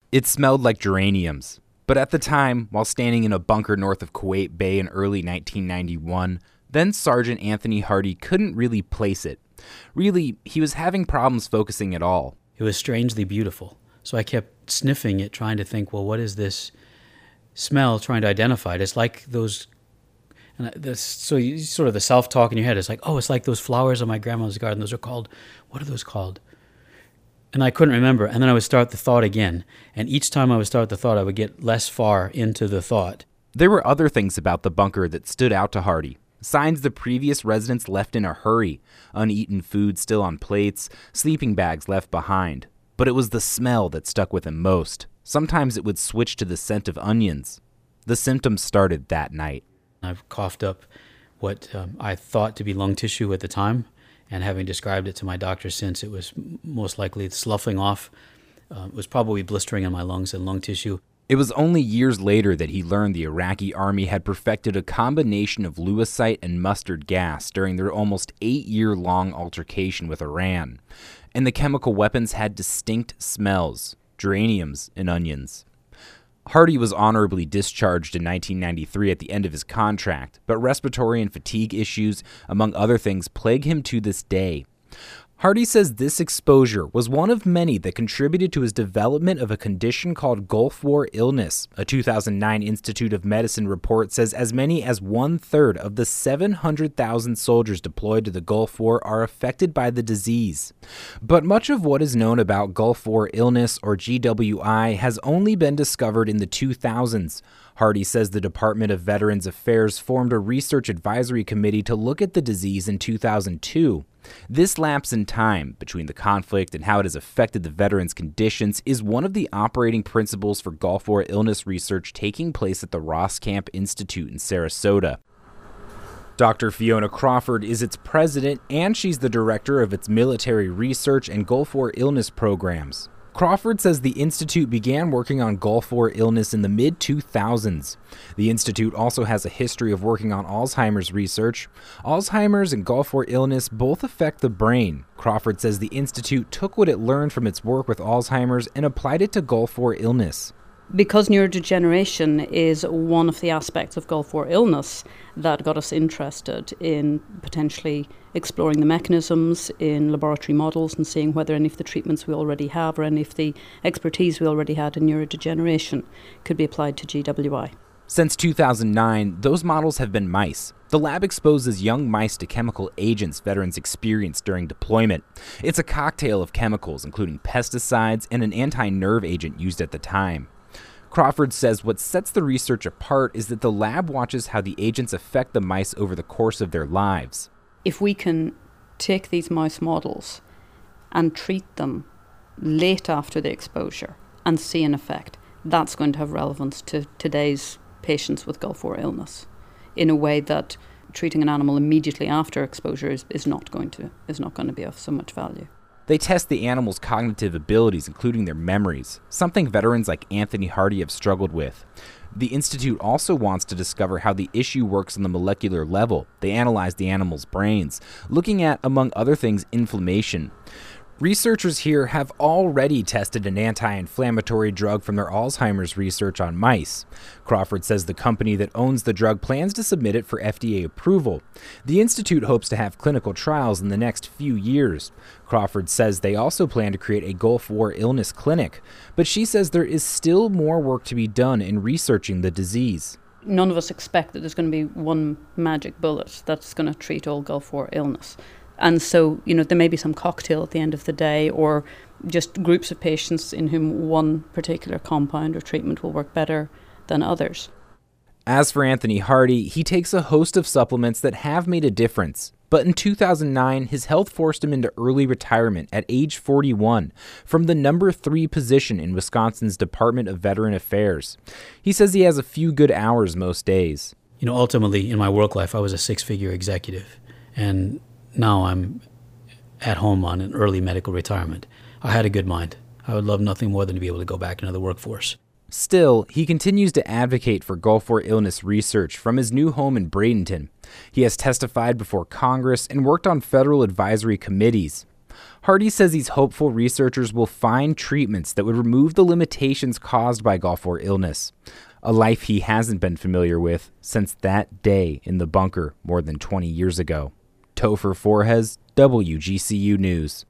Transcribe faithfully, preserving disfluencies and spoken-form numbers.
It smelled like geraniums. But at the time, while standing in a bunker north of Kuwait Bay in early nineteen ninety-one, then Sergeant Anthony Hardy couldn't really place it. Really, he was having problems focusing at all. It was strangely beautiful. So I kept sniffing it, trying to think, well, what is this smell, trying to identify it. It's like those, and I- this, so you, sort of the self-talk in your head. It's like, oh, it's like those flowers on my grandma's garden. Those are called, what are those called? And I couldn't remember. And then I would start the thought again. And each time I would start the thought, I would get less far into the thought. There were other things about the bunker that stood out to Hardy. Signs the previous residents left in a hurry, uneaten food still on plates, sleeping bags left behind. But it was the smell that stuck with him most. Sometimes it would switch to the scent of onions. The symptoms started that night. I've coughed up what um, I thought to be lung tissue at the time, and having described it to my doctor since, it was m- most likely sloughing off. Uh, it was probably blistering in my lungs and lung tissue. It was only years later that he learned the Iraqi army had perfected a combination of lewisite and mustard gas during their almost eight-year-long altercation with Iran. And the chemical weapons had distinct smells, geraniums and onions. Hardy was honorably discharged in nineteen ninety-three at the end of his contract, but respiratory and fatigue issues, among other things, plague him to this day. Hardy says this exposure was one of many that contributed to his development of a condition called Gulf War illness. A two thousand nine Institute of Medicine report says as many as one-third of the seven hundred thousand soldiers deployed to the Gulf War are affected by the disease. But much of what is known about Gulf War illness, or G W I, has only been discovered in the two thousands. Hardy says the Department of Veterans Affairs formed a research advisory committee to look at the disease in two thousand two. This lapse in time between the conflict and how it has affected the veterans' conditions is one of the operating principles for Gulf War illness research taking place at the Roskamp Institute in Sarasota. Doctor Fiona Crawford is its president, and she's the director of its military research and Gulf War illness programs. Crawford says the Institute began working on Gulf War illness in the mid two thousands. The Institute also has a history of working on Alzheimer's research. Alzheimer's and Gulf War illness both affect the brain. Crawford says the Institute took what it learned from its work with Alzheimer's and applied it to Gulf War illness. Because neurodegeneration is one of the aspects of Gulf War illness that got us interested in potentially exploring the mechanisms in laboratory models and seeing whether any of the treatments we already have or any of the expertise we already had in neurodegeneration could be applied to G W I. Since two thousand nine, those models have been mice. The lab exposes young mice to chemical agents veterans experienced during deployment. It's a cocktail of chemicals, including pesticides and an anti-nerve agent used at the time. Crawford says what sets the research apart is that the lab watches how the agents affect the mice over the course of their lives. If we can take these mouse models and treat them late after the exposure and see an effect, that's going to have relevance to today's patients with Gulf War illness in a way that treating an animal immediately after exposure is, is not going to is not going to be of so much value. They test the animal's cognitive abilities, including their memories, something veterans like Anthony Hardy have struggled with. The Institute also wants to discover how the issue works on the molecular level. They analyze the animal's brains, looking at, among other things, inflammation. Researchers here have already tested an anti-inflammatory drug from their Alzheimer's research on mice. Crawford says the company that owns the drug plans to submit it for F D A approval. The Institute hopes to have clinical trials in the next few years. Crawford says they also plan to create a Gulf War illness clinic, but she says there is still more work to be done in researching the disease. None of us expect that there's going to be one magic bullet that's going to treat all Gulf War illness. And so, you know, there may be some cocktail at the end of the day, or just groups of patients in whom one particular compound or treatment will work better than others. As for Anthony Hardy, he takes a host of supplements that have made a difference. But in two thousand nine, his health forced him into early retirement at age forty-one from the number three position in Wisconsin's Department of Veteran Affairs. He says he has a few good hours most days. You know, ultimately, in my work life, I was a six-figure executive, and now I'm at home on an early medical retirement. I had a good mind. I would love nothing more than to be able to go back into the workforce. Still, he continues to advocate for Gulf War illness research from his new home in Bradenton. He has testified before Congress and worked on federal advisory committees. Hardy says he's hopeful researchers will find treatments that would remove the limitations caused by Gulf War illness, a life he hasn't been familiar with since that day in the bunker more than twenty years ago. Topher Forhecz, W G C U News.